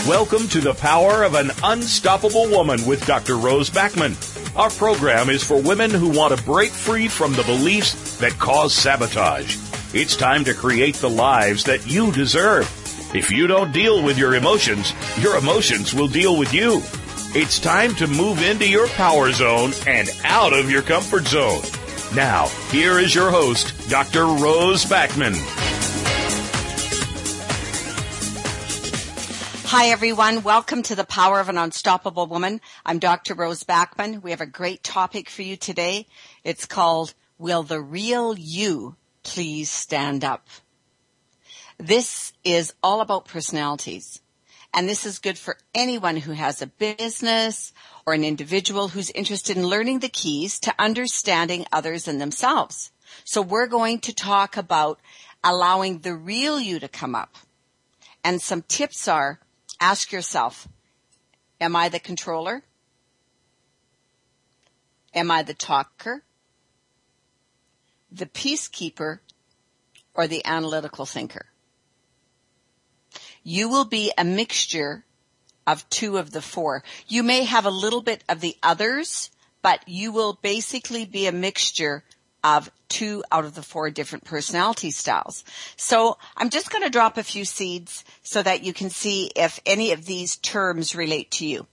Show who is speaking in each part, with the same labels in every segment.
Speaker 1: Welcome to the Power of an Unstoppable Woman with Dr. Rose Backman. Our program is for women who want to break free from the beliefs that cause sabotage. It's time to create the lives that you deserve. If you don't deal with your emotions will deal with you. It's time to move into your power zone and out of your comfort zone. Now, here is your host, Dr. Rose Backman.
Speaker 2: Hi, everyone. Welcome to the Power of an Unstoppable Woman. I'm Dr. Rose Backman. We have a great topic for you today. It's called, Will the Real You Please Stand Up? This is all about personalities. And this is good for anyone who has a business or an individual who's interested in learning the keys to understanding others and themselves. So we're going to talk about allowing the real you to come up. And some tips are, ask yourself, am I the controller? Am I the talker? The peacekeeper? Or the analytical thinker? You will be a mixture of two of the four. You may have a little bit of the others, but you will basically be a mixture of two out of the four different personality styles. So I'm just going to drop a few seeds so that you can see if any of these terms relate to you.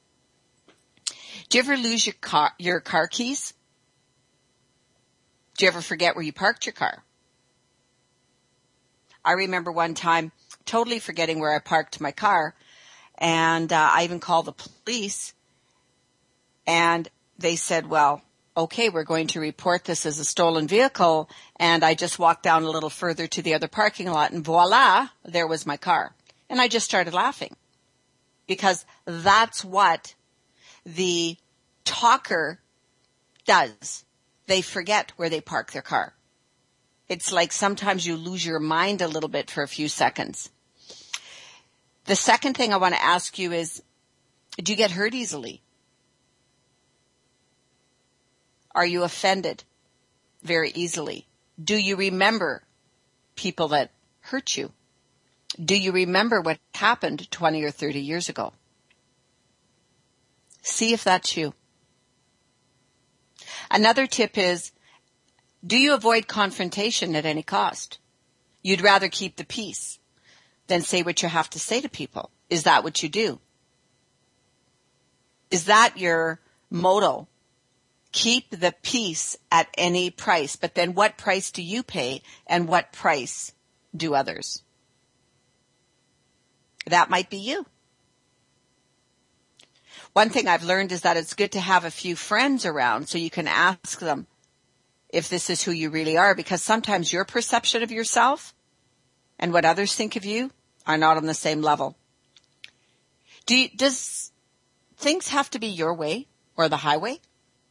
Speaker 2: Do you ever lose your car keys? Do you ever forget where you parked your car? I remember one time totally forgetting where I parked my car, and I even called the police, and they said, well, okay, we're going to report this as a stolen vehicle. And I just walked down a little further to the other parking lot, and voila, there was my car. And I just started laughing because that's what the talker does. They forget where they park their car. It's like sometimes you lose your mind a little bit for a few seconds. The second thing I want to ask you is, do you get hurt easily? Are you offended very easily? Do you remember people that hurt you? Do you remember what happened 20 or 30 years ago? See if that's you. Another tip is, do you avoid confrontation at any cost? You'd rather keep the peace than say what you have to say to people. Is that what you do? Is that your motto? Keep the peace at any price. But then what price do you pay and what price do others? That might be you. One thing I've learned is that it's good to have a few friends around so you can ask them if this is who you really are, because sometimes your perception of yourself and what others think of you are not on the same level. Does things have to be your way or the highway?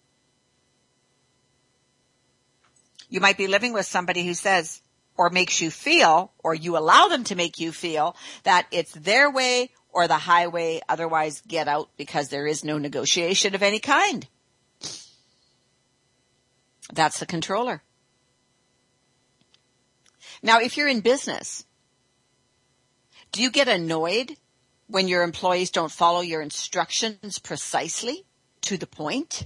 Speaker 2: You might be living with somebody who says or makes you feel, or you allow them to make you feel, that it's their way or the highway, otherwise get out, because there is no negotiation of any kind. That's the controller. Now, if you're in business, do you get annoyed when your employees don't follow your instructions precisely to the point?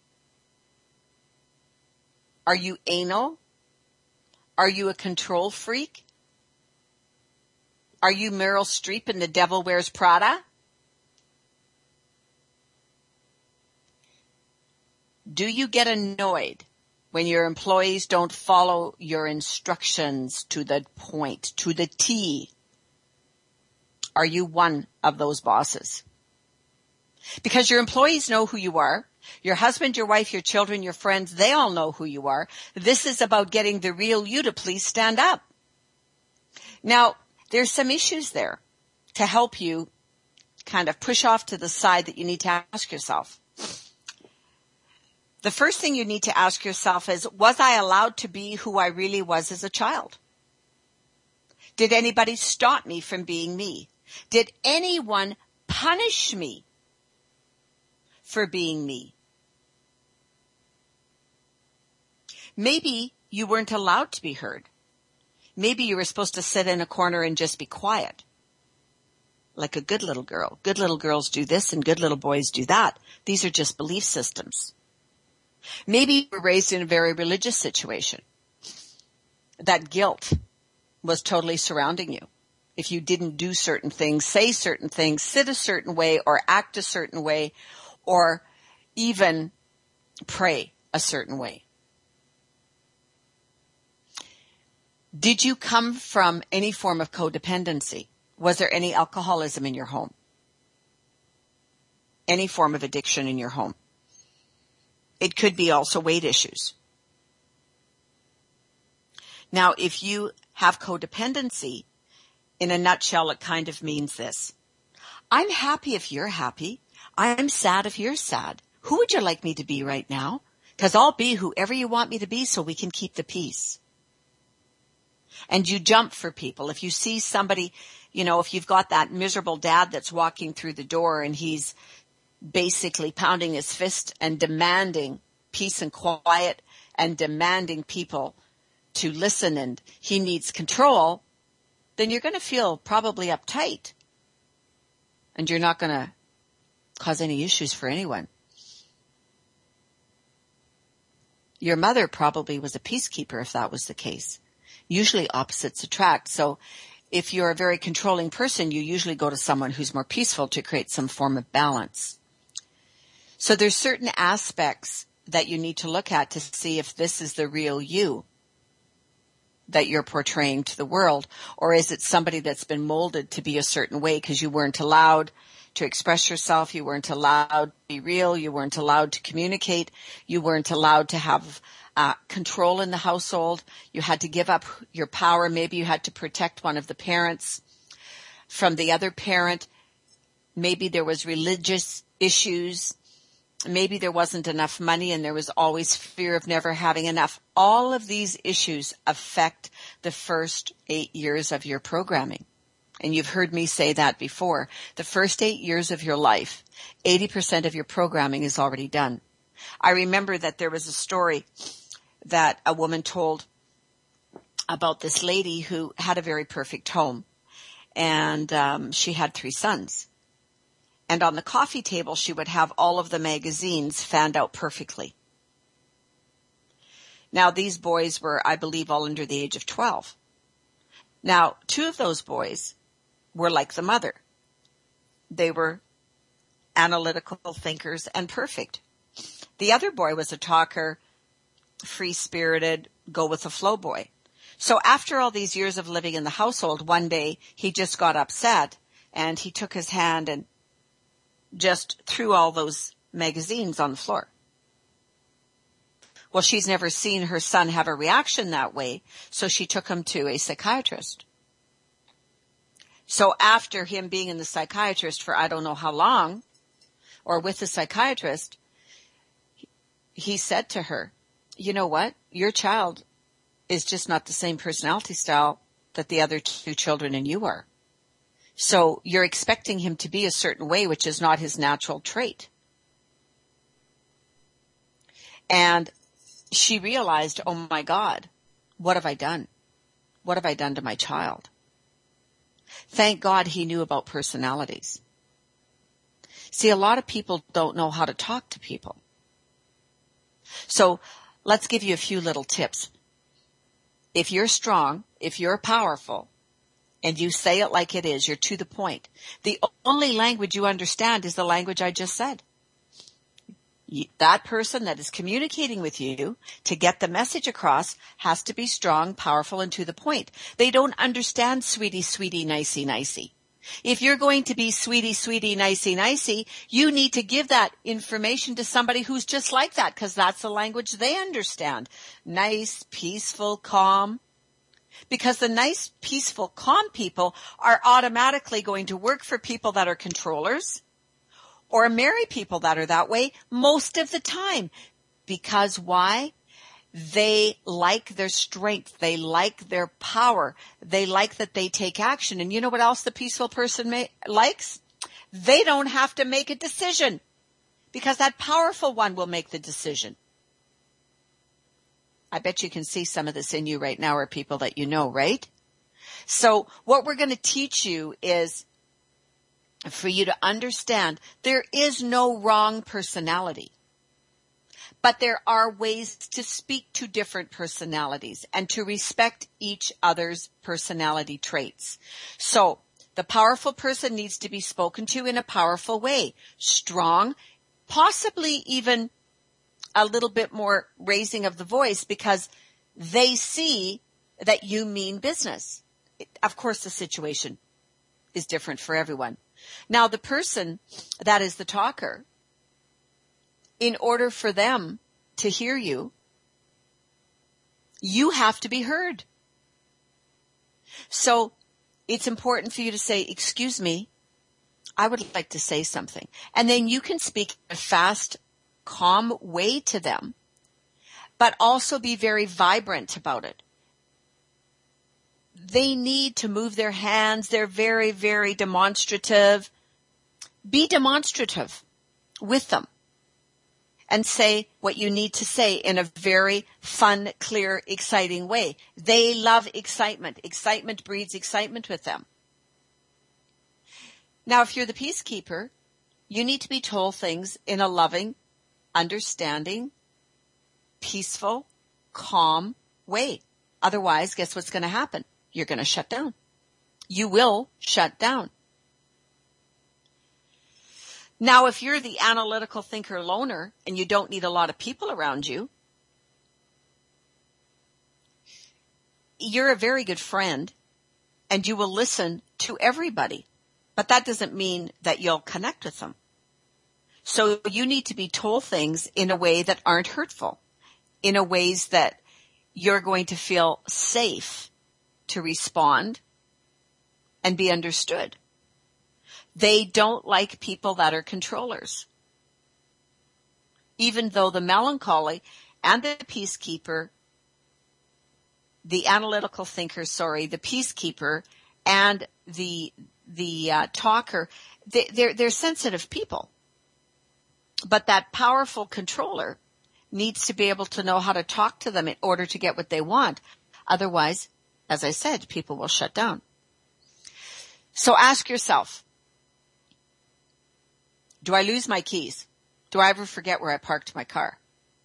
Speaker 2: Are you anal? Are you a control freak? Are you Meryl Streep in The Devil Wears Prada? Do you get annoyed when your employees don't follow your instructions to the point, to the T? Are you one of those bosses? Because your employees know who you are. Your husband, your wife, your children, your friends, they all know who you are. This is about getting the real you to please stand up. Now, there's some issues there to help you kind of push off to the side that you need to ask yourself. The first thing you need to ask yourself is, was I allowed to be who I really was as a child? Did anybody stop me from being me? Did anyone punish me for being me? Maybe you weren't allowed to be heard. Maybe you were supposed to sit in a corner and just be quiet. like a good little girl. Good little girls do this and good little boys do that. These are just belief systems. Maybe you were raised in a very religious situation. That guilt was totally surrounding you. If you didn't do certain things, say certain things, sit a certain way, or act a certain way, or even pray a certain way. Did you come from any form of codependency? Was there any alcoholism in your home? Any form of addiction in your home? It could be also weight issues. Now, if you have codependency, in a nutshell, it kind of means this. I'm happy if you're happy. I'm sad if you're sad. Who would you like me to be right now? Because I'll be whoever you want me to be so we can keep the peace. And you jump for people. If you see somebody, if you've got that miserable dad that's walking through the door and he's basically pounding his fist and demanding peace and quiet and demanding people to listen and he needs control, then you're going to feel probably uptight. And you're not going to cause any issues for anyone. Your mother probably was a peacekeeper if that was the case. Usually opposites attract. So if you're a very controlling person, you usually go to someone who's more peaceful to create some form of balance. So there's certain aspects that you need to look at to see if this is the real you that you're portraying to the world, or is it somebody that's been molded to be a certain way because you weren't allowed to express yourself, you weren't allowed to be real, you weren't allowed to communicate, you weren't allowed to have control in the household, you had to give up your power, maybe you had to protect one of the parents from the other parent, maybe there was religious issues, maybe there wasn't enough money and there was always fear of never having enough. All of these issues affect the first 8 years of your programming. And you've heard me say that before. The first 8 years of your life, 80% of your programming is already done. I remember that there was a story that a woman told about this lady who had a very perfect home. And she had 3 sons. And on the coffee table, she would have all of the magazines fanned out perfectly. Now, these boys were, I believe, all under the age of 12. Now, 2 of those boys were like the mother. They were analytical thinkers and perfect. The other boy was a talker, free-spirited, go-with-the-flow boy. So after all these years of living in the household, one day he just got upset and he took his hand and just threw all those magazines on the floor. Well, she's never seen her son have a reaction that way, so she took him to a psychiatrist. So after him being in the psychiatrist for I don't know how long, or with the psychiatrist, he said to her, you know what? Your child is just not the same personality style that the other 2 children and you are. So you're expecting him to be a certain way, which is not his natural trait. And she realized, oh my God, what have I done? What have I done to my child? Thank God he knew about personalities. See, a lot of people don't know how to talk to people. So let's give you a few little tips. If you're strong, if you're powerful, and you say it like it is, you're to the point. The only language you understand is the language I just said. That person that is communicating with you to get the message across has to be strong, powerful, and to the point. They don't understand sweetie, sweetie, nicey, nicey. If you're going to be sweetie, sweetie, nicey, nicey, you need to give that information to somebody who's just like that, because that's the language they understand. Nice, peaceful, calm. Because the nice, peaceful, calm people are automatically going to work for people that are controllers or marry people that are that way most of the time. Because why? They like their strength. They like their power. They like that they take action. And you know what else the peaceful person likes? They don't have to make a decision because that powerful one will make the decision. I bet you can see some of this in you right now, are people that you know, right? So what we're going to teach you is for you to understand there is no wrong personality. But there are ways to speak to different personalities and to respect each other's personality traits. So the powerful person needs to be spoken to in a powerful way, strong, possibly even a little bit more raising of the voice because they see that you mean business. Of course, the situation is different for everyone. Now, the person that is the talker, in order for them to hear you, you have to be heard. So it's important for you to say, excuse me, I would like to say something. And then you can speak in a fast, calm way to them, but also be very vibrant about it. They need to move their hands. They're very, very demonstrative. Be demonstrative with them and say what you need to say in a very fun, clear, exciting way. They love excitement. Excitement breeds excitement with them. Now, if you're the peacekeeper, you need to be told things in a loving, understanding, peaceful, calm way. Otherwise, guess what's going to happen? You're going to shut down. You will shut down. Now, if you're the analytical thinker loner and you don't need a lot of people around you, you're a very good friend and you will listen to everybody. But that doesn't mean that you'll connect with them. So you need to be told things in a way that aren't hurtful, in a ways that you're going to feel safe to respond and be understood. They don't like people that are controllers. Even though the melancholy and the peacekeeper, the analytical thinker, the peacekeeper and the talker, they're sensitive people. But that powerful controller needs to be able to know how to talk to them in order to get what they want. Otherwise, as I said, people will shut down. So ask yourself, do I lose my keys? Do I ever forget where I parked my car?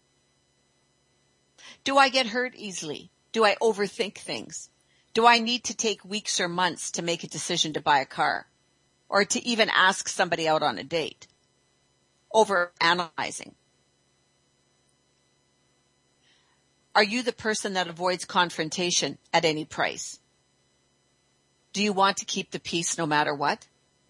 Speaker 2: Do I get hurt easily? Do I overthink things? Do I need to take weeks or months to make a decision to buy a car? Or to even ask somebody out on a date? Over-analyzing. Are you the person that avoids confrontation at any price? Do you want to keep the peace no matter what?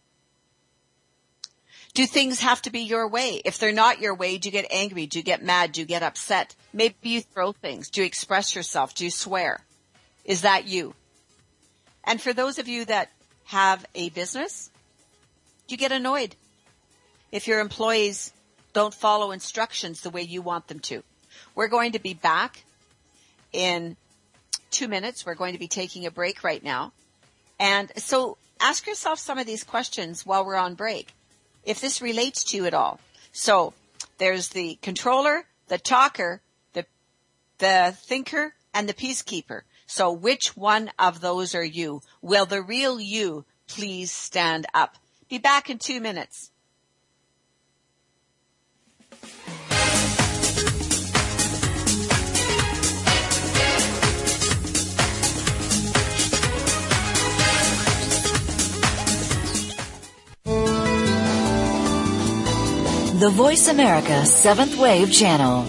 Speaker 2: Do things have to be your way? If they're not your way, do you get angry? Do you get mad? Do you get upset? Maybe you throw things. Do you express yourself? Do you swear? Is that you? And for those of you that have a business, do you get annoyed if your employees don't follow instructions the way you want them to? We're going to be back in 2 minutes. We're going to be taking a break right now. And so ask yourself some of these questions while we're on break, if this relates to you at all. So there's the controller, the talker, the thinker, and the peacekeeper. So which one of those are you? Will the real you please stand up? Be back in 2 minutes.
Speaker 3: The Voice America 7th Wave Channel.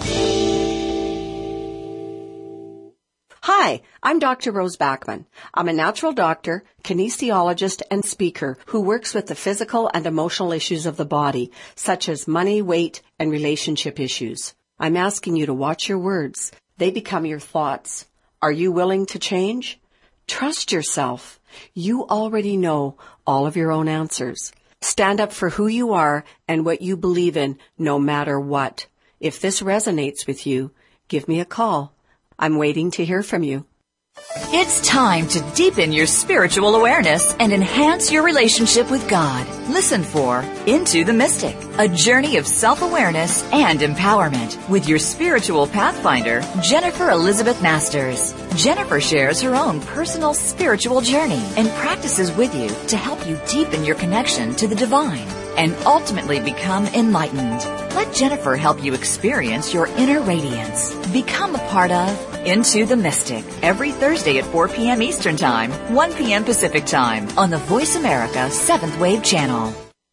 Speaker 4: Hi, I'm Dr. Rose Backman. I'm a natural doctor, kinesiologist, and speaker who works with the physical and emotional issues of the body, such as money, weight, and relationship issues. I'm asking you to watch your words. They become your thoughts. Are you willing to change? Trust yourself. You already know all of your own answers. Stand up for who you are and what you believe in, no matter what. If this resonates with you, give me a call. I'm waiting to hear from you.
Speaker 3: It's time to deepen your spiritual awareness and enhance your relationship with God. Listen for Into the Mystic, a journey of self-awareness and empowerment with your spiritual pathfinder, Jennifer Elizabeth Masters. Jennifer shares her own personal spiritual journey and practices with you to help you deepen your connection to the divine and ultimately become enlightened. Let Jennifer help you experience your inner radiance. Become a part of Into the Mystic every Thursday at 4 p.m. Eastern Time, 1 p.m. Pacific Time on the Voice America 7th Wave Channel.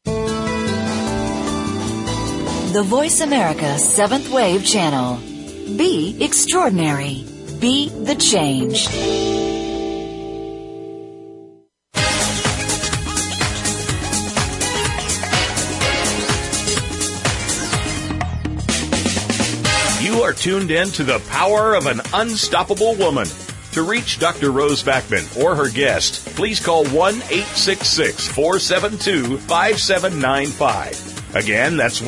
Speaker 3: The Voice America 7th Wave Channel. Be extraordinary. Be the change.
Speaker 1: You are tuned in to the power of an unstoppable woman. To reach Dr. Rose Backman or her guest, please call 1-866-472-5795. Again, that's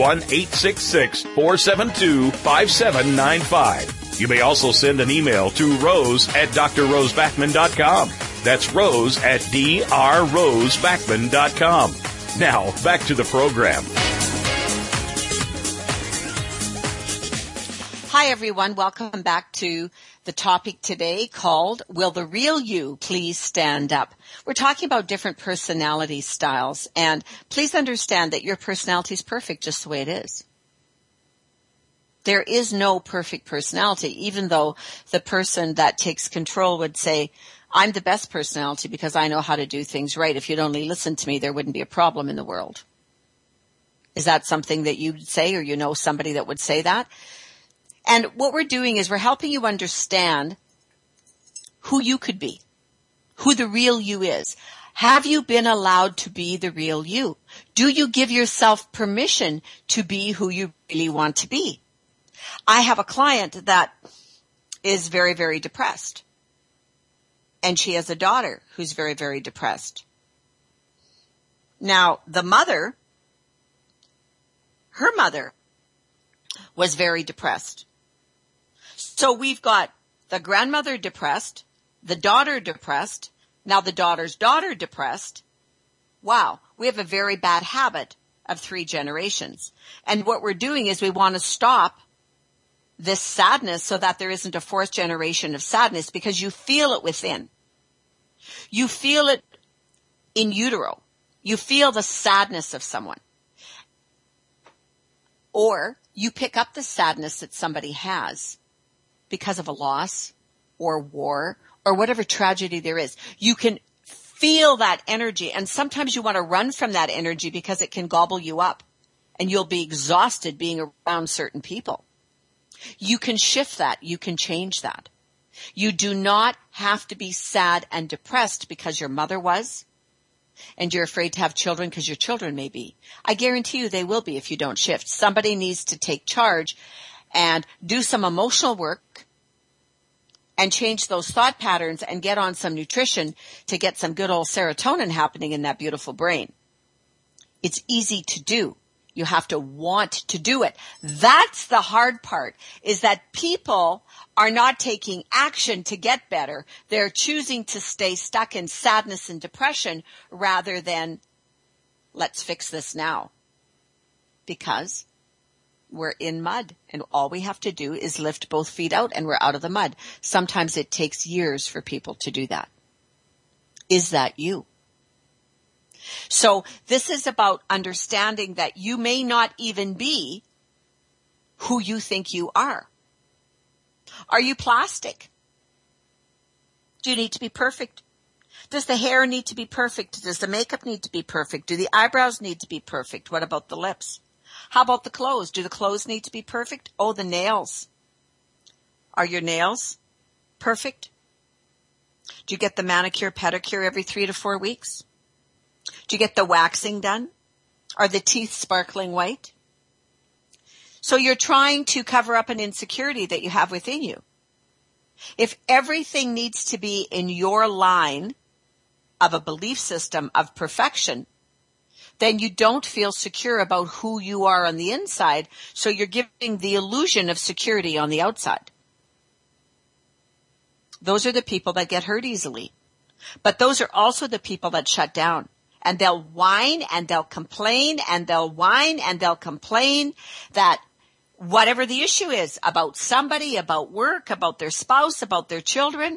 Speaker 1: 1-866-472-5795. You may also send an email to rose@drrosebackman.com. That's rose@drrosebackman.com. Now, back to the program.
Speaker 2: Hi, everyone. Welcome back to the topic today called, Will the Real You Please Stand Up? We're talking about different personality styles, and please understand that your personality is perfect just the way it is. There is no perfect personality, even though the person that takes control would say, I'm the best personality because I know how to do things right. If you'd only listen to me, there wouldn't be a problem in the world. Is that something that you'd say, or you know somebody that would say that? And what we're doing is we're helping you understand who you could be, who the real you is. Have you been allowed to be the real you? Do you give yourself permission to be who you really want to be? I have a client that is very, very depressed. And she has a daughter who's very, very depressed. Now, her mother was very depressed. So we've got the grandmother depressed, the daughter depressed, now the daughter's daughter depressed. Wow, we have a very bad habit of 3 generations. And what we're doing is we want to stop this sadness so that there isn't a 4th generation of sadness, because you feel it within. You feel it in utero. You feel the sadness of someone. Or you pick up the sadness that somebody has because of a loss or war or whatever tragedy there is. You can feel that energy, and sometimes you want to run from that energy because it can gobble you up and you'll be exhausted being around certain people. You can shift that. You can change that. You do not have to be sad and depressed because your mother was, and you're afraid to have children because your children may be. I guarantee you they will be if you don't shift. Somebody needs to take charge and do some emotional work and change those thought patterns and get on some nutrition to get some good old serotonin happening in that beautiful brain. It's easy to do. You have to want to do it. That's the hard part, is that people are not taking action to get better. They're choosing to stay stuck in sadness and depression rather than, let's fix this now. Because we're in mud, and all we have to do is lift both feet out and we're out of the mud. Sometimes it takes years for people to do that. Is that you? So this is about understanding that you may not even be who you think you are. Are you plastic? Do you need to be perfect? Does the hair need to be perfect? Does the makeup need to be perfect? Do the eyebrows need to be perfect? What about the lips? How about the clothes? Do the clothes need to be perfect? Oh, the nails. Are your nails perfect? Do you get the manicure, pedicure every 3 to 4 weeks? Do you get the waxing done? Are the teeth sparkling white? So you're trying to cover up an insecurity that you have within you. If everything needs to be in your line of a belief system of perfection, then you don't feel secure about who you are on the inside, so you're giving the illusion of security on the outside. Those are the people that get hurt easily. But those are also the people that shut down. And they'll whine and they'll complain and they'll whine and they'll complain that whatever the issue is about somebody, about work, about their spouse, about their children,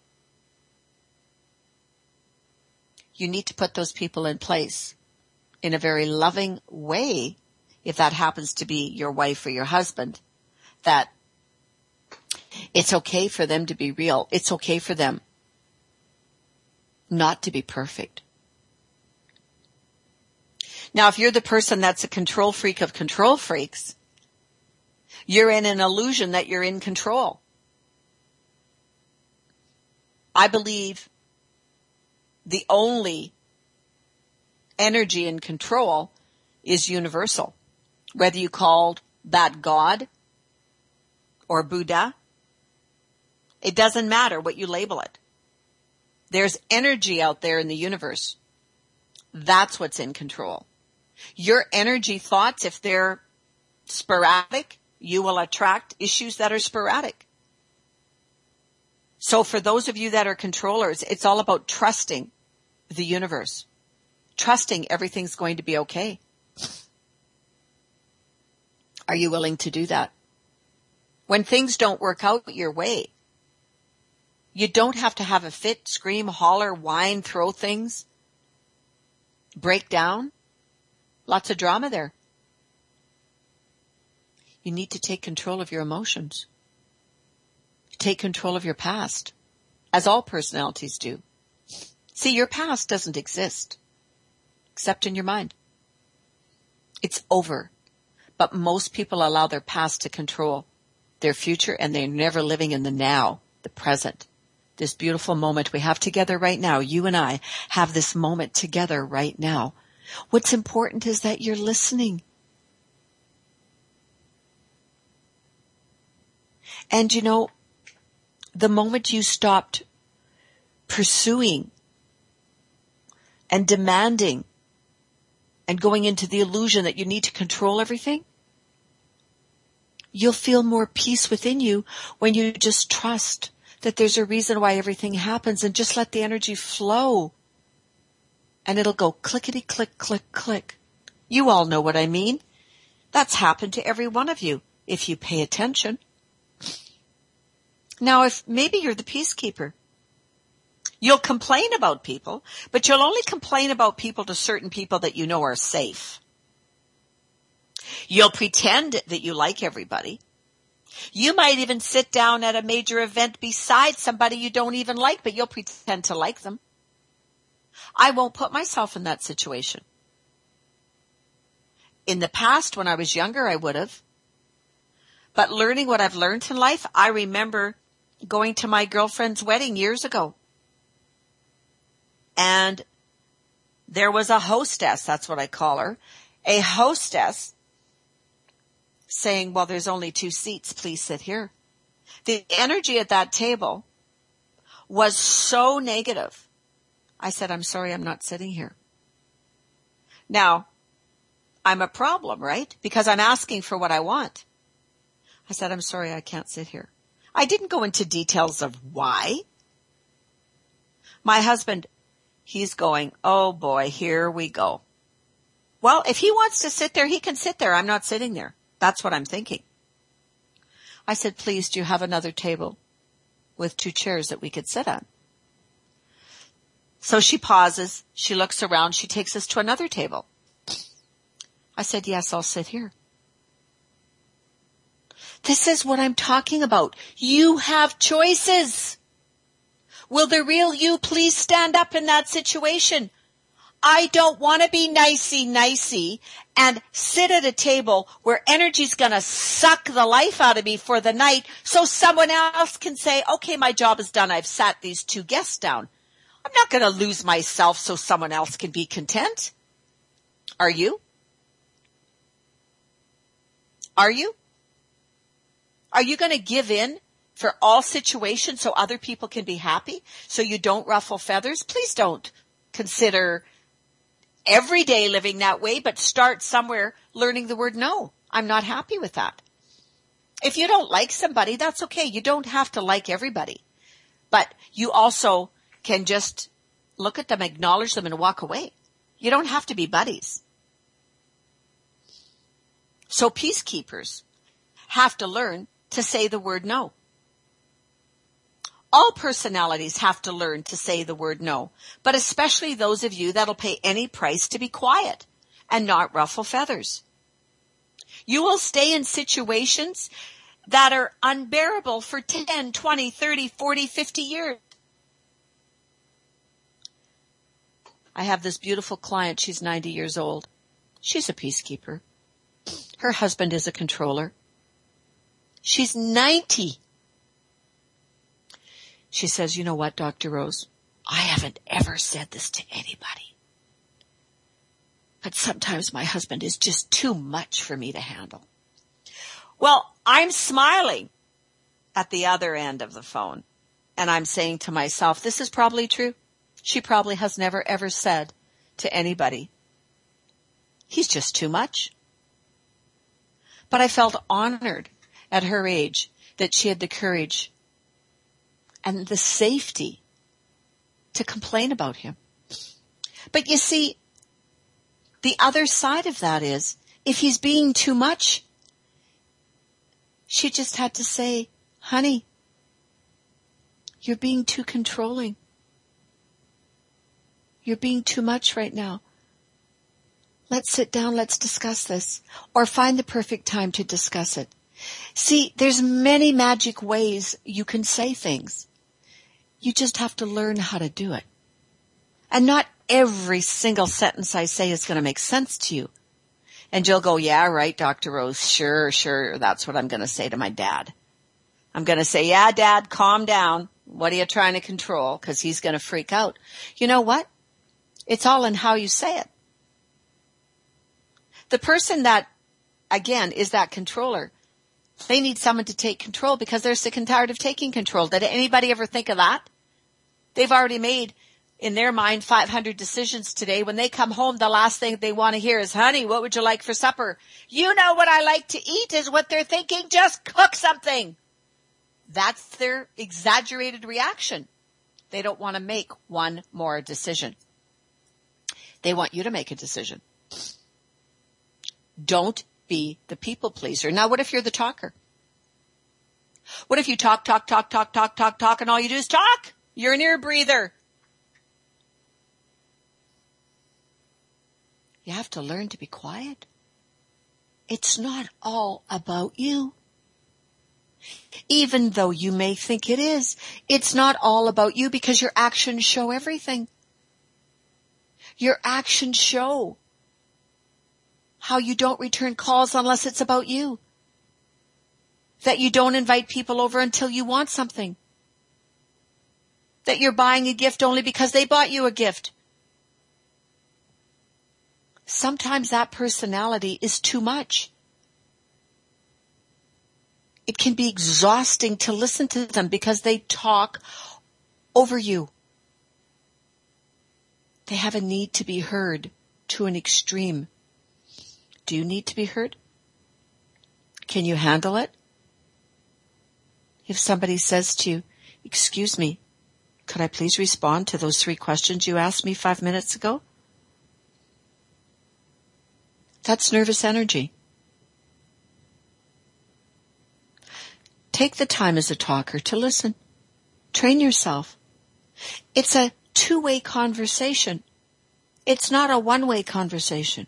Speaker 2: you need to put those people in place in a very loving way, if that happens to be your wife or your husband, that it's okay for them to be real. It's okay for them not to be perfect. Now, if you're the person that's a control freak of control freaks, you're in an illusion that you're in control. I believe the only energy in control is universal. Whether you called that God or Buddha, it doesn't matter what you label it. There's energy out there in the universe. That's what's in control. Your energy thoughts, if they're sporadic, you will attract issues that are sporadic. So for those of you that are controllers, it's all about trusting the universe. Trusting everything's going to be okay. Are you willing to do that? When things don't work out your way, you don't have to have a fit, scream, holler, whine, throw things, break down. Lots of drama there. You need to take control of your emotions. Take control of your past, as all personalities do. See, your past doesn't exist, except in your mind. It's over. But most people allow their past to control their future, and they're never living in the now, the present. This beautiful moment we have together right now, you and I have this moment together right now. What's important is that you're listening. And you know, the moment you stopped pursuing and demanding and going into the illusion that you need to control everything, you'll feel more peace within you when you just trust that there's a reason why everything happens, and just let the energy flow. And it'll go clickety click, click, click. You all know what I mean. That's happened to every one of you if you pay attention. Now, if maybe you're the peacekeeper, you'll complain about people, but you'll only complain about people to certain people that you know are safe. You'll pretend that you like everybody. You might even sit down at a major event beside somebody you don't even like, but you'll pretend to like them. I won't put myself in that situation. In the past, when I was younger, I would have. But learning what I've learned in life, I remember going to my girlfriend's wedding years ago. And there was a hostess, that's what I call her, a hostess saying, well, there's only 2 seats, please sit here. The energy at that table was so negative. I said, I'm sorry, I'm not sitting here. Now, I'm a problem, right? Because I'm asking for what I want. I said, I'm sorry, I can't sit here. I didn't go into details of why. My husband, he's going, oh boy, here we go. Well, if he wants to sit there, he can sit there. I'm not sitting there. That's what I'm thinking. I said, please, do you have another table with 2 chairs that we could sit on? So she pauses, she looks around, she takes us to another table. I said, yes, I'll sit here. This is what I'm talking about. You have choices. Will the real you please stand up in that situation? I don't want to be nicey and sit at a table where energy's going to suck the life out of me for the night so someone else can say, okay, my job is done. I've sat these 2 guests down. I'm not going to lose myself so someone else can be content. Are you? Are you? Are you going to give in for all situations so other people can be happy, so you don't ruffle feathers? Please don't consider every day living that way, but start somewhere learning the word no. I'm not happy with that. If you don't like somebody, that's okay. You don't have to like everybody. But you also can just look at them, acknowledge them, and walk away. You don't have to be buddies. So peacekeepers have to learn to say the word no. All personalities have to learn to say the word no, but especially those of you that'll pay any price to be quiet and not ruffle feathers. You will stay in situations that are unbearable for 10, 20, 30, 40, 50 years. I have this beautiful client. She's 90 years old. She's a peacekeeper. Her husband is a controller. She's 90. She says, you know what, Dr. Rose? I haven't ever said this to anybody. But sometimes my husband is just too much for me to handle. Well, I'm smiling at the other end of the phone. And I'm saying to myself, this is probably true. She probably has never ever said to anybody, he's just too much. But I felt honored at her age that she had the courage and the safety to complain about him. But you see, the other side of that is, if he's being too much, she just had to say, honey, you're being too controlling. You're being too much right now. Let's sit down, let's discuss this. Or find the perfect time to discuss it. See, there's many magic ways you can say things. You just have to learn how to do it. And not every single sentence I say is going to make sense to you. And you'll go, yeah, right, Dr. Rose, sure, that's what I'm going to say to my dad. I'm going to say, yeah, Dad, calm down. What are you trying to control? Because he's going to freak out. You know what? It's all in how you say it. The person that, again, is that controller, they need someone to take control because they're sick and tired of taking control. Did anybody ever think of that? They've already made, in their mind, 500 decisions today. When they come home, the last thing they want to hear is, honey, what would you like for supper? You know what I like to eat is what they're thinking. Just cook something. That's their exaggerated reaction. They don't want to make one more decision. They want you to make a decision. Don't be the people pleaser. Now, what if you're the talker? What if you talk, and all you do is talk? You're an ear breather. You have to learn to be quiet. It's not all about you. Even though you may think it is, it's not all about you because your actions show everything. Your actions show how you don't return calls unless it's about you. That you don't invite people over until you want something. That you're buying a gift only because they bought you a gift. Sometimes that personality is too much. It can be exhausting to listen to them because they talk over you. They have a need to be heard to an extreme. Do you need to be heard? Can you handle it? If somebody says to you, excuse me, could I please respond to those 3 questions you asked me 5 minutes ago? That's nervous energy. Take the time as a talker to listen. Train yourself. It's a 2-way conversation. It's not a 1-way conversation.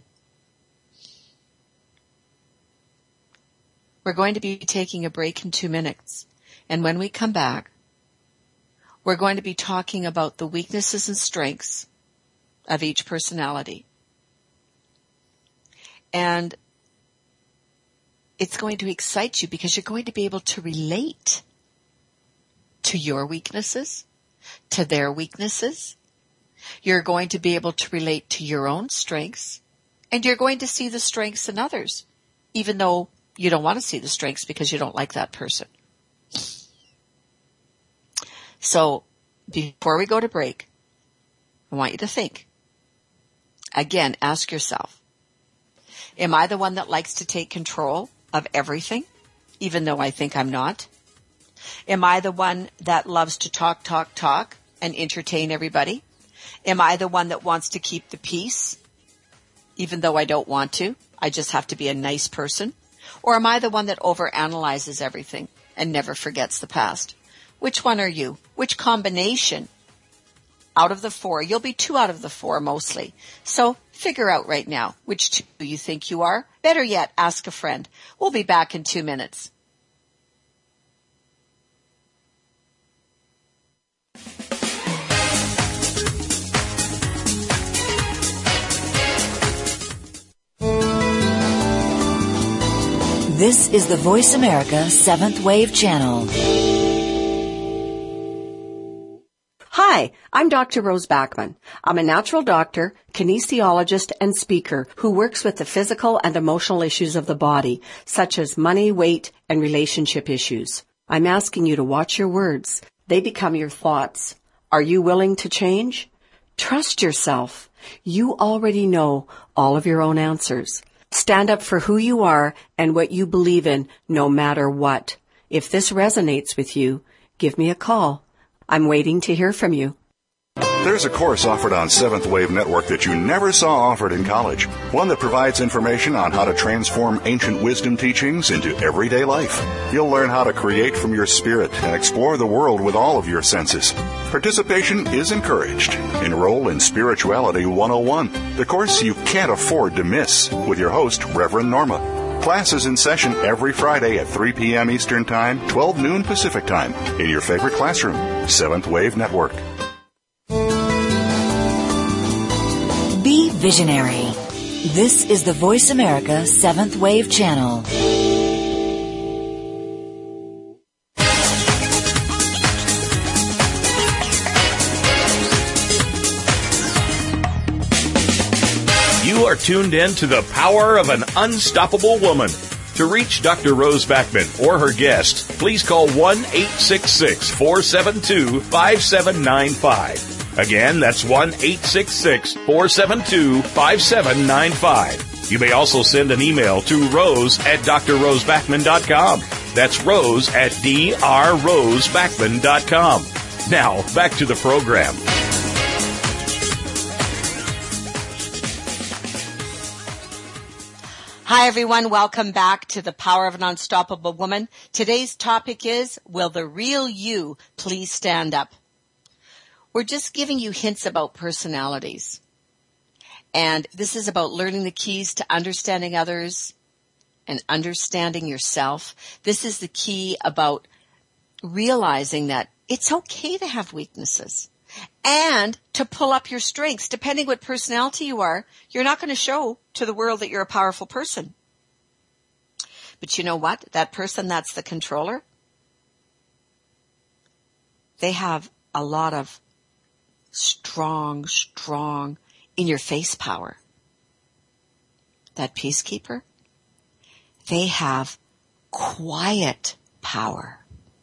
Speaker 2: We're going to be taking a break in 2 minutes. And when we come back, we're going to be talking about the weaknesses and strengths of each personality. And it's going to excite you because you're going to be able to relate to your weaknesses, to their weaknesses. You're going to be able to relate to your own strengths, and you're going to see the strengths in others, even though you don't want to see the strengths because you don't like that person. So before we go to break, I want you to think. Again, ask yourself, am I the one that likes to take control of everything, even though I think I'm not? Am I the one that loves to talk, and entertain everybody? Am I the one that wants to keep the peace, even though I don't want to? I just have to be a nice person. Or am I the one that overanalyzes everything and never forgets the past? Which one are you? Which combination out of the four? You'll be 2 out of the 4 mostly. So figure out right now which 2 you think you are. Better yet, ask a friend. We'll be back in 2 minutes.
Speaker 3: This is the Voice America 7th Wave Channel.
Speaker 4: Hi, I'm Dr. Rose Backman. I'm a natural doctor, kinesiologist, and speaker who works with the physical and emotional issues of the body, such as money, weight, and relationship issues. I'm asking you to watch your words. They become your thoughts. Are you willing to change? Trust yourself. You already know all of your own answers. Stand up for who you are and what you believe in, no matter what. If this resonates with you, give me a call. I'm waiting to hear from you.
Speaker 5: There's a course offered on Seventh Wave Network that you never saw offered in college. One that provides information on how to transform ancient wisdom teachings into everyday life. You'll learn how to create from your spirit and explore the world with all of your senses. Participation is encouraged. Enroll in Spirituality 101, the course you can't afford to miss, with your host, Reverend Norma. Class is in session every Friday at 3 p.m. Eastern Time, 12 noon Pacific Time, in your favorite classroom, Seventh Wave Network.
Speaker 3: Be visionary. This is the Voice America 7th Wave Channel.
Speaker 1: You are tuned in to the power of an unstoppable woman. To reach Dr. Rose Backman or her guest, please call 1-866-472-5795. Again, that's 1-866-472-5795. You may also send an email to rose@drrosebackman.com. That's rose@drrosebackman.com. Now, back to the program.
Speaker 2: Hi, everyone. Welcome back to the Power of an Unstoppable Woman. Today's topic is, will the real you please stand up? We're just giving you hints about personalities. And this is about learning the keys to understanding others and understanding yourself. This is the key about realizing that it's okay to have weaknesses and to pull up your strengths. Depending what personality you are, you're not going to show to the world that you're a powerful person. But you know what? That person that's the controller, they have a lot of strong in-your-face power. That peacekeeper, they have quiet power.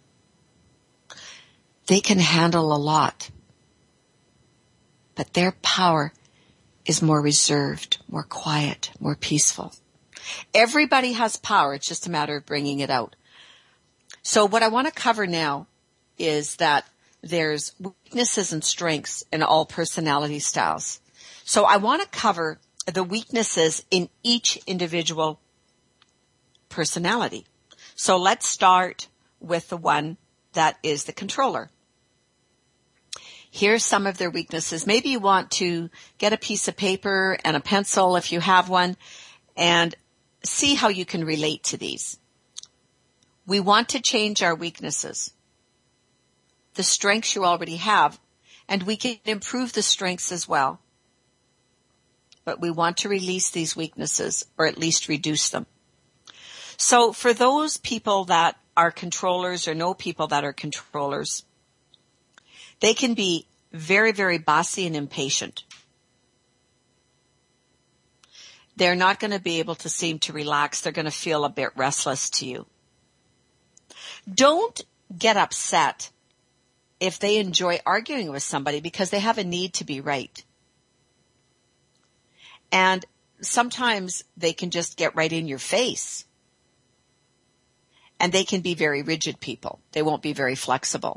Speaker 2: They can handle a lot, but their power is more reserved, more quiet, more peaceful. Everybody has power. It's just a matter of bringing it out. So what I want to cover now is that there's weaknesses and strengths in all personality styles. So I want to cover the weaknesses in each individual personality. So let's start with the one that is the controller. Here's some of their weaknesses. Maybe you want to get a piece of paper and a pencil if you have one and see how you can relate to these. We want to change our weaknesses, the strengths you already have, and we can improve the strengths as well. But we want to release these weaknesses or at least reduce them. So for those people that are controllers or know people that are controllers, they can be very, very bossy and impatient. They're not going to be able to seem to relax. They're going to feel a bit restless to you. Don't get upset if they enjoy arguing with somebody because they have a need to be right. And sometimes they can just get right in your face And they can be very rigid people. They won't be very flexible.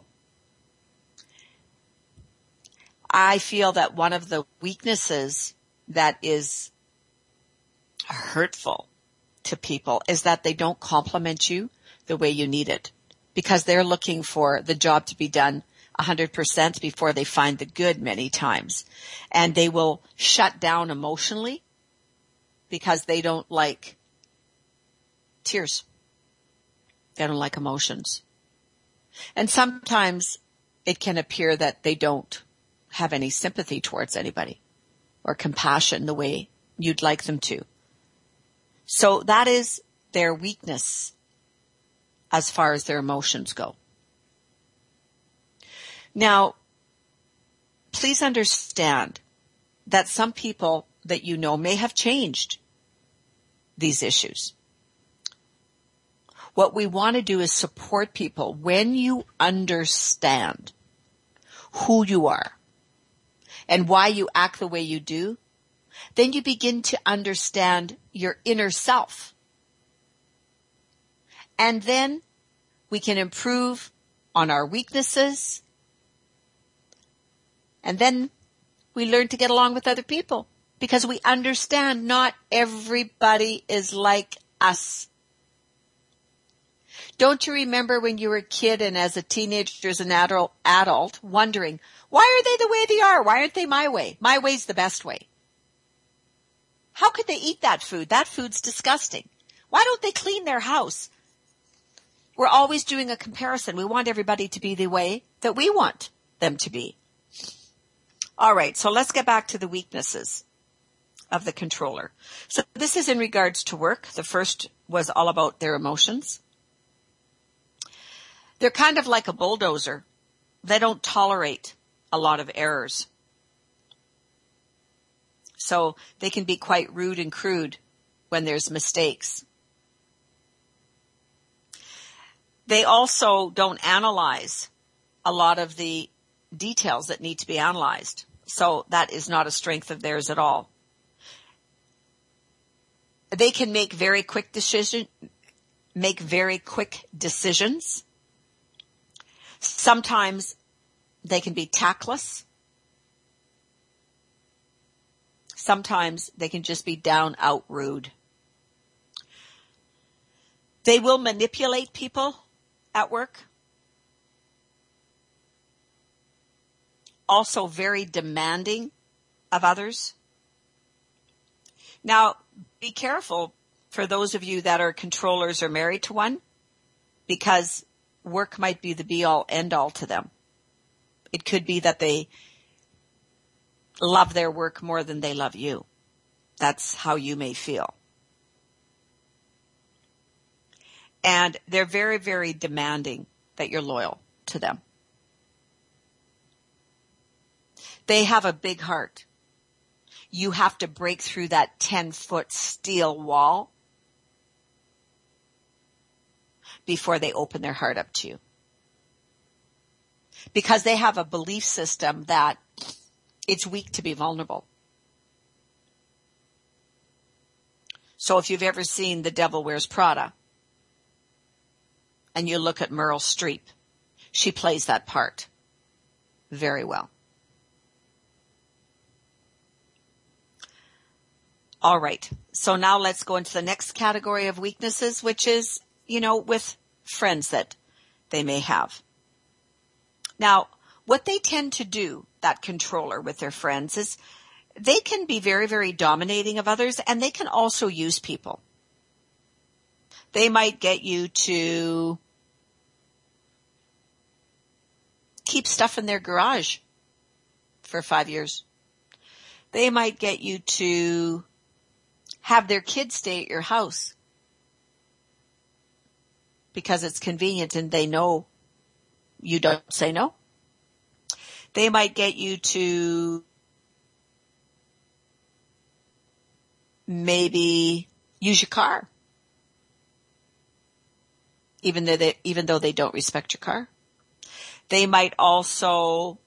Speaker 2: I feel that one of the weaknesses that is hurtful to people is that they don't compliment you the way you need it, because they're looking for the job to be done 100% before they find the good many times. And they will shut down emotionally because they don't like tears. They don't like emotions. And sometimes it can appear that they don't have any sympathy towards anybody or compassion the way you'd like them to. So that is their weakness as far as their emotions go. Now, please understand that some people that you know may have changed these issues. What we want to do is support people. When you understand who you are and why you act the way you do, then you begin to understand your inner self. And then we can improve on our weaknesses. And then we learn to get along with other people because we understand not everybody is like us. Don't you remember when you were a kid and as a teenager, as an adult, wondering, why are they the way they are? Why aren't they my way? My way's the best way. How could they eat that food? That food's disgusting. Why don't they clean their house? We're always doing a comparison. We want everybody to be the way that we want them to be. All right, so let's get back to the weaknesses of the controller. So this is in regards to work. The first was all about their emotions. They're kind of like a bulldozer. They don't tolerate a lot of errors. So they can be quite rude and crude when there's mistakes. They also don't analyze a lot of the details that need to be analyzed. So that is not a strength of theirs at all. They can make very quick decisions. Sometimes they can be tactless. Sometimes they can just be down out rude. They will manipulate people at work. Also very demanding of others. Now, be careful for those of you that are controllers or married to one, because work might be the be-all, end-all to them. It could be that they love their work more than they love you. That's how you may feel. And they're very, very demanding that you're loyal to them. They have a big heart. You have to break through that 10-foot steel wall before they open their heart up to you. Because they have a belief system that it's weak to be vulnerable. So if you've ever seen The Devil Wears Prada, and you look at Meryl Streep, she plays that part very well. All right. So now let's go into the next category of weaknesses, which is, with friends that they may have. Now, what they tend to do, that controller with their friends, is they can be very, very dominating of others, and they can also use people. They might get you to keep stuff in their garage for 5 years. They might get you to have their kids stay at your house because it's convenient and they know you don't say no. They might get you to maybe use your car, even though they don't respect your car. They might also,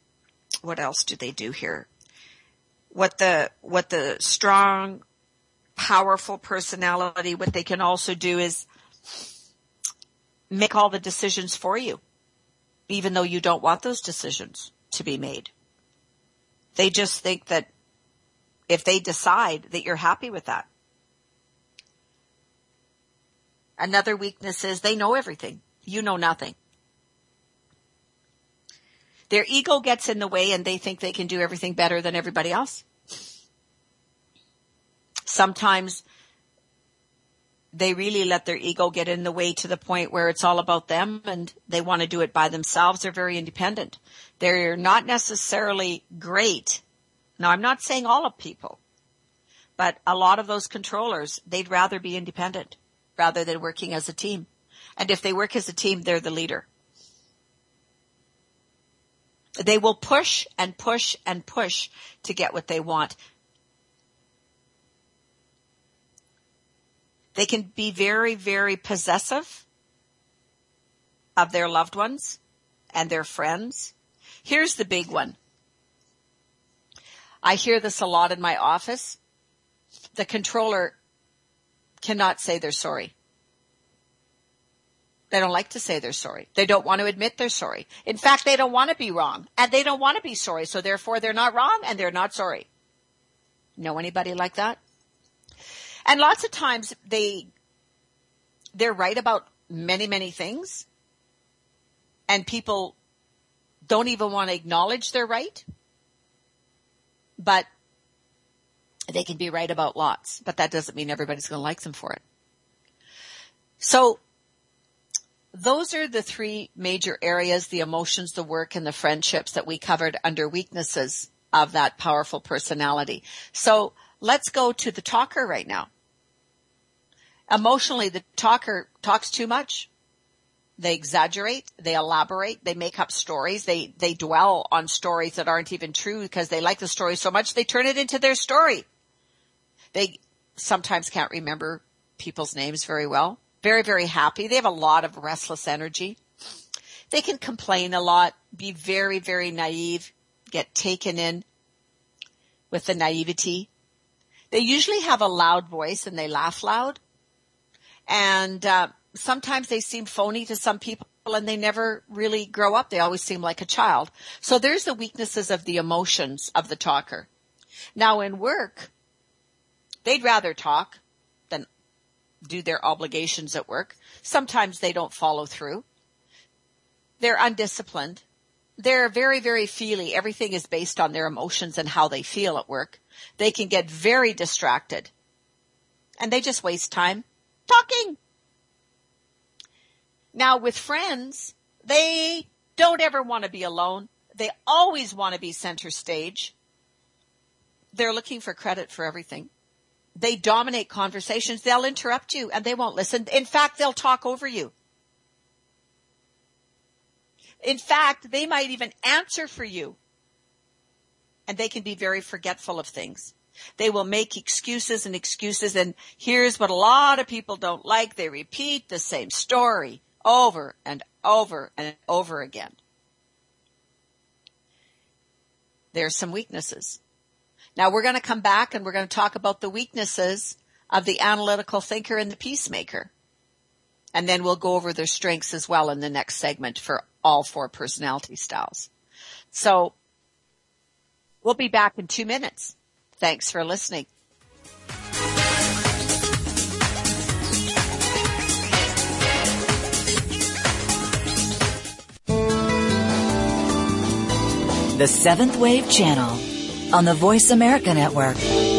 Speaker 2: what else do they do here? What the strong powerful personality, what they can also do is make all the decisions for you, even though you don't want those decisions to be made. They just think that if they decide that you're happy with that. Another weakness is they know everything. You know nothing. Their ego gets in the way and they think they can do everything better than everybody else. Sometimes they really let their ego get in the way to the point where it's all about them and they want to do it by themselves. They're very independent. They're not necessarily great. Now, I'm not saying all of people, but a lot of those controllers, they'd rather be independent rather than working as a team. And if they work as a team, they're the leader. They will push and push and push to get what they want. They can be very, very possessive of their loved ones and their friends. Here's the big one. I hear this a lot in my office. The controller cannot say they're sorry. They don't like to say they're sorry. They don't want to admit they're sorry. In fact, they don't want to be wrong and they don't want to be sorry. So therefore they're not wrong and they're not sorry. Know anybody like that? And lots of times they're right about many, many things. And people don't even want to acknowledge they're right. But they can be right about lots. But that doesn't mean everybody's going to like them for it. So those are the three major areas, the emotions, the work, and the friendships that we covered under weaknesses of that powerful personality. So let's go to the talker right now. Emotionally, the talker talks too much. They exaggerate, they elaborate, they make up stories, they dwell on stories that aren't even true because they like the story so much they turn it into their story. They sometimes can't remember people's names very well. Very, very happy. They have a lot of restless energy. They can complain a lot, be very, very naive, get taken in with the naivety. They usually have a loud voice and they laugh loud. And sometimes they seem phony to some people and they never really grow up. They always seem like a child. So there's the weaknesses of the emotions of the talker. Now in work, they'd rather talk than do their obligations at work. Sometimes they don't follow through. They're undisciplined. They're very, very feely. Everything is based on their emotions and how they feel at work. They can get very distracted. And they just waste time talking. Now with friends, they don't ever want to be alone. They always want to be center stage. They're looking for credit for everything. They dominate conversations. They'll interrupt you and they won't listen. In fact, they'll talk over you. In fact, they might even answer for you. And they can be very forgetful of things. They will make excuses and excuses. And here's what a lot of people don't like. They repeat the same story over and over and over again. There's some weaknesses. Now we're going to come back and we're going to talk about the weaknesses of the analytical thinker and the peacemaker. And then we'll go over their strengths as well in the next segment for all four personality styles. So we'll be back in 2 minutes. Thanks for listening.
Speaker 3: The Seventh Wave Channel on the Voice America Network.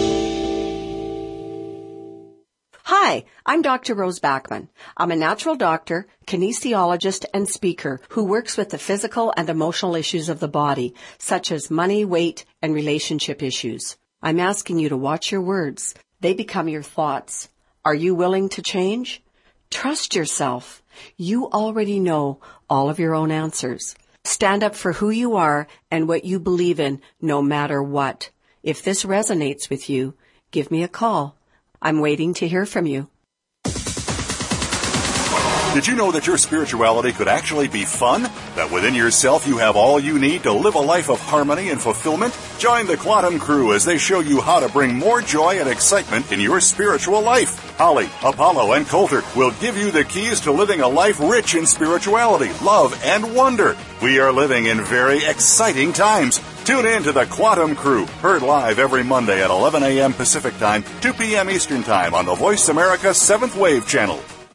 Speaker 4: Hi, I'm Dr. Rose Backman. I'm a natural doctor, kinesiologist, and speaker who works with the physical and emotional issues of the body, such as money, weight, and relationship issues. I'm asking you to watch your words. They become your thoughts. Are you willing to change? Trust yourself. You already know all of your own answers. Stand up for who you are and what you believe in, no matter what. If this resonates with you, give me a call. I'm waiting to hear from you.
Speaker 5: Did you know that your spirituality could actually be fun? That within yourself you have all you need to live a life of harmony and fulfillment? Join the Quantum Crew as they show you how to bring more joy and excitement in your spiritual life. Holly, Apollo, and Coulter will give you the keys to living a life rich in spirituality, love, and wonder. We are living in very exciting times. Tune in to the Quantum Crew, heard live every Monday at 11 a.m. Pacific Time, 2 p.m. Eastern Time on the Voice America 7th Wave channel.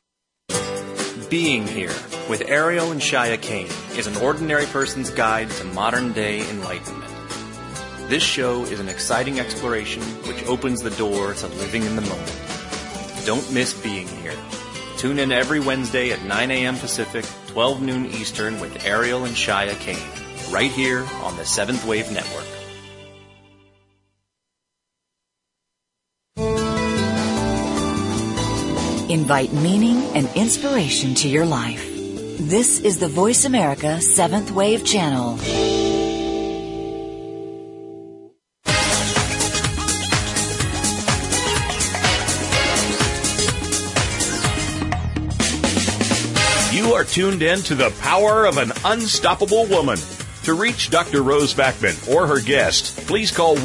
Speaker 6: Being Here with Ariel and Shia Kane is an ordinary person's guide to modern-day enlightenment. This show is an exciting exploration which opens the door to living in the moment. Don't miss Being Here. Tune in every Wednesday at 9 a.m. Pacific, 12 noon Eastern with Ariel and Shia Kane, right here on the 7th Wave Network.
Speaker 3: Invite meaning and inspiration to your life. This is the Voice America 7th Wave channel.
Speaker 1: You are tuned in to the power of an unstoppable woman. To reach Dr. Rose Backman or her guest, please call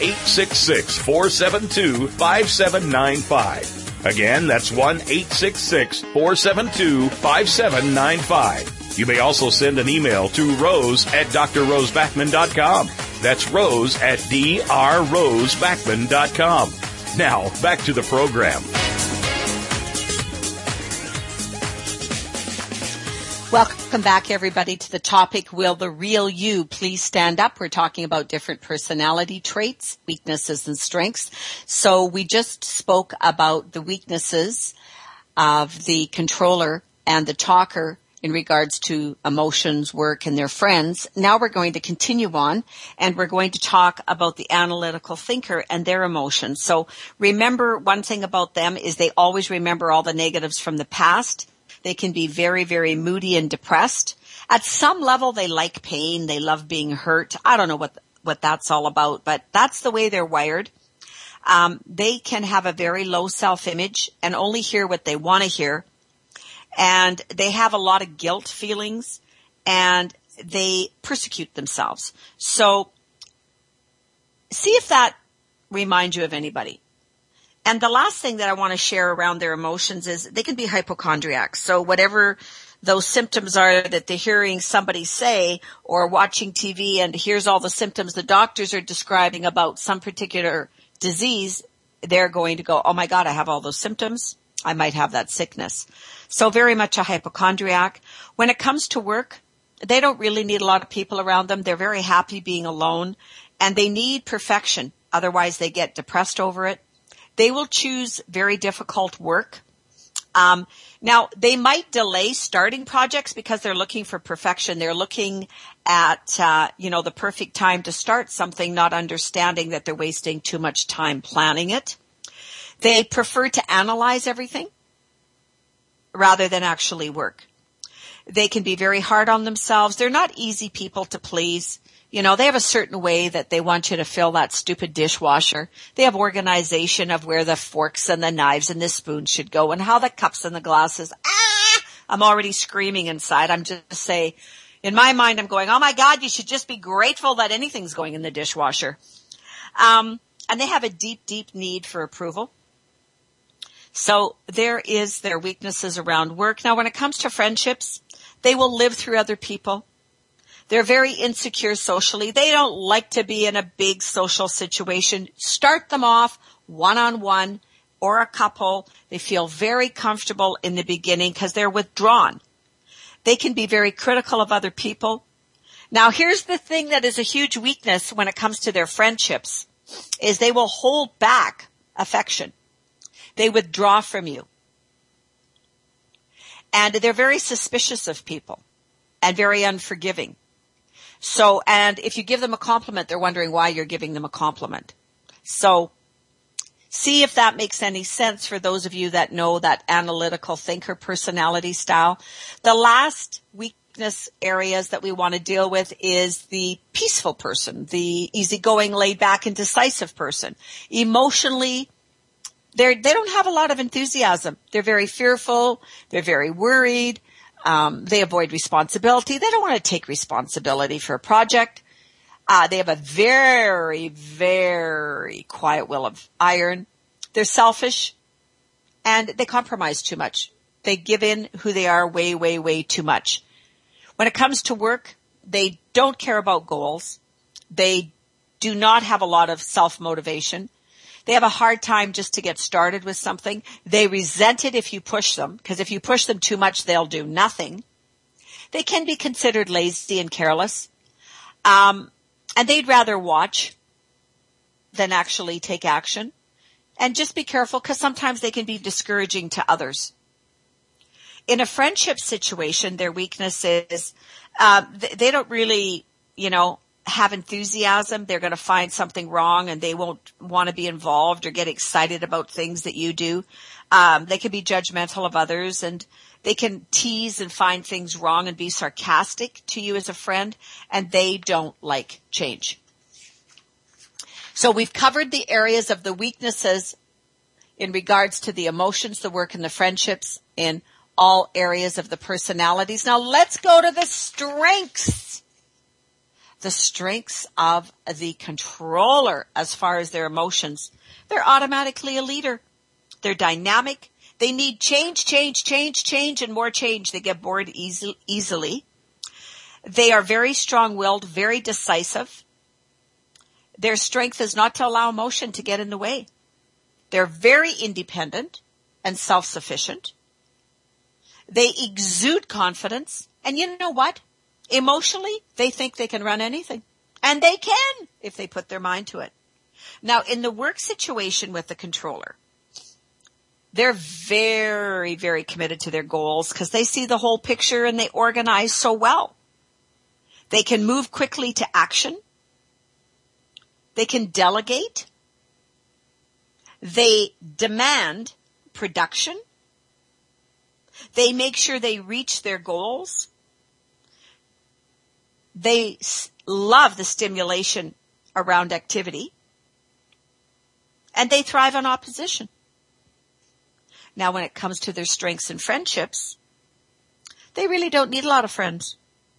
Speaker 1: 1-866-472-5795. Again, that's 1-866-472-5795. You may also send an email to rose@drrosebackman.com. That's rose@drrosebackman.com. Now, back to the program.
Speaker 2: Welcome back, everybody, to the topic, Will the Real You Please Stand Up? We're talking about different personality traits, weaknesses, and strengths. So we just spoke about the weaknesses of the controller and the talker in regards to emotions, work, and their friends. Now we're going to continue on, and we're going to talk about the analytical thinker and their emotions. So remember, one thing about them is they always remember all the negatives from the past. They can be very, very moody and depressed. At some level, they like pain. They love being hurt. I don't know what that's all about, but that's the way they're wired. They can have a very low self-image and only hear what they want to hear. And they have a lot of guilt feelings, and they persecute themselves. So see if that reminds you of anybody. And the last thing that I want to share around their emotions is they can be hypochondriacs. So whatever those symptoms are that they're hearing somebody say, or watching TV and here's all the symptoms the doctors are describing about some particular disease, they're going to go, oh my God, I have all those symptoms. I might have that sickness. So very much a hypochondriac. When it comes to work, they don't really need a lot of people around them. They're very happy being alone, and they need perfection. Otherwise, they get depressed over it. They will choose very difficult work. Now, they might delay starting projects because they're looking for perfection. They're looking at, the perfect time to start something, not understanding that they're wasting too much time planning it. They prefer to analyze everything rather than actually work. They can be very hard on themselves. They're not easy people to please. They have a certain way that they want you to fill that stupid dishwasher. They have organization of where the forks and the knives and the spoons should go and how the cups and the glasses. I'm already screaming inside. I'm just saying, in my mind, I'm going, oh my God, you should just be grateful that anything's going in the dishwasher. And they have a deep, deep need for approval. So there is their weaknesses around work. Now, when it comes to friendships, they will live through other people. They're very insecure socially. They don't like to be in a big social situation. Start them off one-on-one or a couple. They feel very comfortable in the beginning because they're withdrawn. They can be very critical of other people. Now, here's the thing that is a huge weakness when it comes to their friendships, is they will hold back affection. They withdraw from you. And they're very suspicious of people and very unforgiving. So, and if you give them a compliment, they're wondering why you're giving them a compliment. So, see if that makes any sense for those of you that know that analytical thinker personality style. The last weakness areas that we want to deal with is the peaceful person, the easygoing, laid back, and decisive person. Emotionally They don't have a lot of enthusiasm. They're very fearful. They're very worried. They avoid responsibility. They don't want to take responsibility for a project. They have a very, very quiet will of iron. They're selfish, and they compromise too much. They give in who they are way, way, way too much. When it comes to work, they don't care about goals. They do not have a lot of self-motivation. They have a hard time just to get started with something. They resent it if you push them, because if you push them too much, they'll do nothing. They can be considered lazy and careless. And they'd rather watch than actually take action. And just be careful, because sometimes they can be discouraging to others. In a friendship situation, their weakness is they don't really, have enthusiasm. They're going to find something wrong and they won't want to be involved or get excited about things that you do. They can be judgmental of others, and they can tease and find things wrong and be sarcastic to you as a friend, and they don't like change. So we've covered the areas of the weaknesses in regards to the emotions, the work, and the friendships in all areas of the personalities. Now let's go to the strengths. The strengths of the controller as far as their emotions. They're automatically a leader. They're dynamic. They need change, and more change. They get bored easily. They are very strong-willed, very decisive. Their strength is not to allow emotion to get in the way. They're very independent and self-sufficient. They exude confidence. And you know what? Emotionally, they think they can run anything. And they can if they put their mind to it. Now, in the work situation with the controller, they're very, very committed to their goals because they see the whole picture and they organize so well. They can move quickly to action. They can delegate. They demand production. They make sure they reach their goals. They love the stimulation around activity. And they thrive on opposition. Now, when it comes to their strengths and friendships, they really don't need a lot of friends.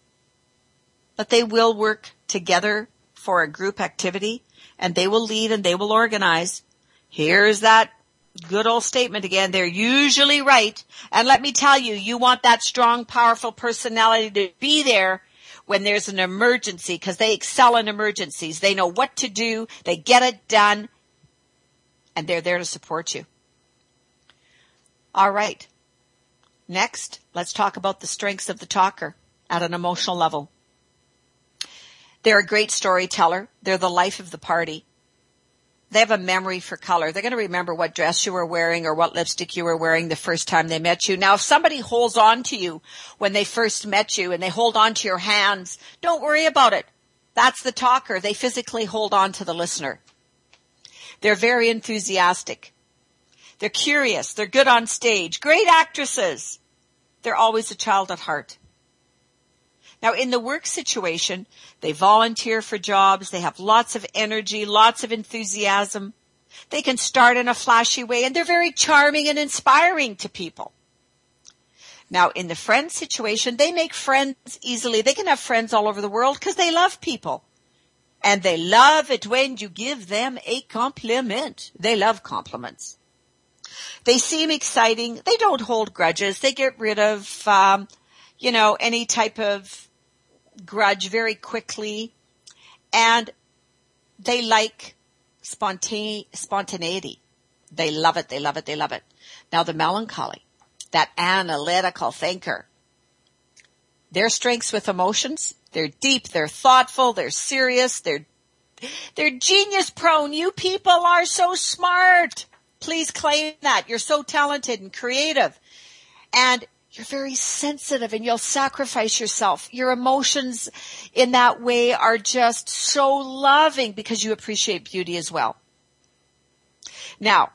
Speaker 2: But they will work together for a group activity, and they will lead and they will organize. Here's that good old statement again. They're usually right. And let me tell you, you want that strong, powerful personality to be there when there's an emergency, because they excel in emergencies. They know what to do. They get it done. And they're there to support you. All right. Next, let's talk about the strengths of the talker at an emotional level. They're a great storyteller. They're the life of the party. They have a memory for color. They're going to remember what dress you were wearing or what lipstick you were wearing the first time they met you. Now, if somebody holds on to you when they first met you and they hold on to your hands, don't worry about it. That's the talker. They physically hold on to the listener. They're very enthusiastic. They're curious. They're good on stage. Great actresses. They're always a child at heart. Now, in the work situation, they volunteer for jobs. They have lots of energy, lots of enthusiasm. They can start in a flashy way, and they're very charming and inspiring to people. Now, in the friend situation, they make friends easily. They can have friends all over the world because they love people. And they love it when you give them a compliment. They love compliments. They seem exciting. They don't hold grudges. They get rid of, any type of grudge very quickly. And they like spontaneity. They love it. They love it. They love it. Now, the melancholy, that analytical thinker, their strengths with emotions, they're deep, they're thoughtful, they're serious, they're genius prone. You people are so smart. Please claim that. You're so talented and creative. And you're very sensitive and you'll sacrifice yourself. Your emotions in that way are just so loving because you appreciate beauty as well. Now,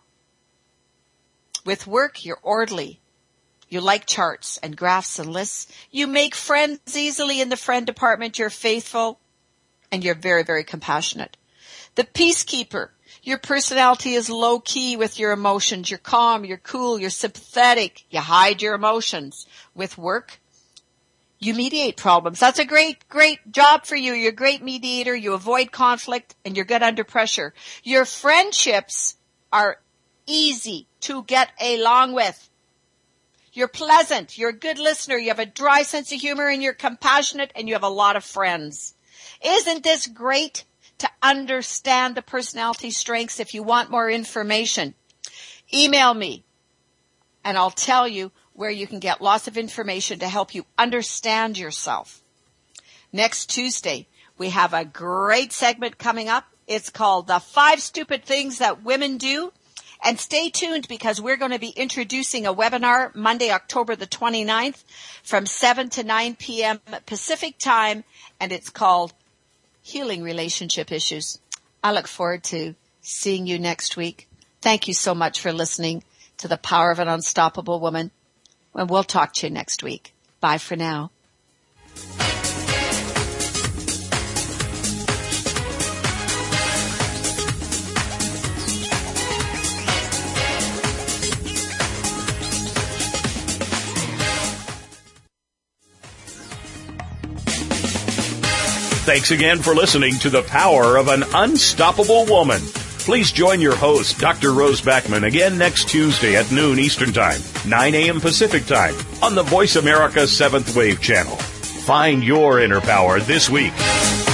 Speaker 2: with work, you're orderly. You like charts and graphs and lists. You make friends easily in the friend department. You're faithful and you're very, very compassionate. The peacekeeper. Your personality is low-key with your emotions. You're calm, you're cool, you're sympathetic. You hide your emotions. With work, you mediate problems. That's a great job for you. You're a great mediator. You avoid conflict, and you're good under pressure. Your friendships are easy to get along with. You're pleasant. You're a good listener. You have a dry sense of humor, and you're compassionate, and you have a lot of friends. Isn't this great to understand the personality strengths? If you want more information, email me, and I'll tell you where you can get lots of information to help you understand yourself. Next Tuesday, we have a great segment coming up. It's called The 5 Stupid Things That Women Do. And stay tuned, because we're going to be introducing a webinar Monday, October the 29th from 7 to 9 p.m. Pacific time, and it's called Healing Relationship Issues. I look forward to seeing you next week. Thank you so much for listening to The Power of an Unstoppable Woman. And we'll talk to you next week. Bye for now.
Speaker 1: Thanks again for listening to The Power of an Unstoppable Woman. Please join your host, Dr. Rose Backman, again next Tuesday at noon Eastern Time, 9 a.m. Pacific Time, on the Voice America 7th Wave channel. Find your inner power this week.